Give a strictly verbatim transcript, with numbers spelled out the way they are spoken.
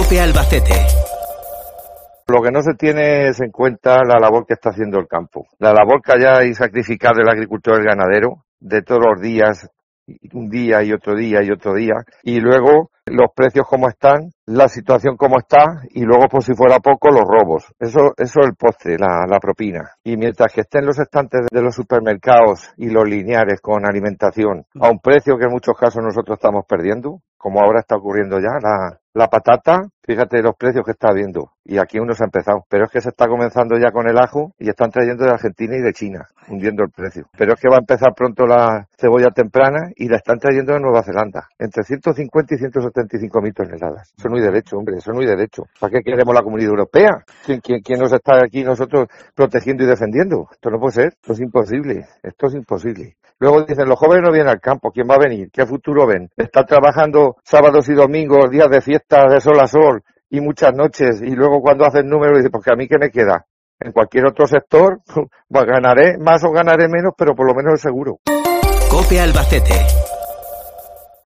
COPE Albacete. Lo que no se tiene es en cuenta la labor que está haciendo el campo. La labor que haya y sacrificar del agricultor y el ganadero, de todos los días, un día y otro día y otro día, y luego los precios como están, la situación como está, y luego por si fuera poco los robos. Eso, eso es el postre, la, la propina. Y mientras que estén los estantes de los supermercados y los lineares con alimentación a un precio que en muchos casos nosotros estamos perdiendo, como ahora está ocurriendo ya, la, la patata, fíjate los precios que está habiendo. Y aquí uno se ha empezado. Pero es que se está comenzando ya con el ajo y están trayendo de Argentina y de China, hundiendo el precio. Pero es que va a empezar pronto la cebolla temprana y la están trayendo de Nueva Zelanda. Entre ciento cincuenta y ciento setenta y cinco mil toneladas. Eso no hay derecho, hombre, eso no hay derecho. ¿Para qué queremos la Comunidad Europea? ¿Quién, quién, quién nos está aquí nosotros protegiendo y defendiendo? Esto no puede ser. Esto es imposible. Esto es imposible. Luego dicen, los jóvenes no vienen al campo, ¿quién va a venir? ¿Qué futuro ven? Están trabajando sábados y domingos, días de fiesta, de sol a sol y muchas noches, y luego cuando hacen números dicen, porque a mí ¿qué me queda? En cualquier otro sector, pues ganaré más o ganaré menos, pero por lo menos es seguro. COPE Albacete.